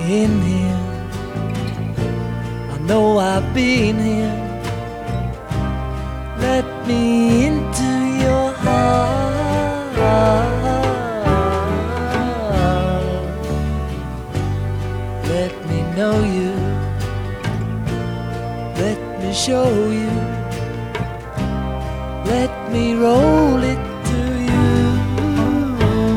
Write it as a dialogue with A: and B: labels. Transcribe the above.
A: in here. I know I've been here. Let me into your heart. Let me know you. Let me show you. Let me roll it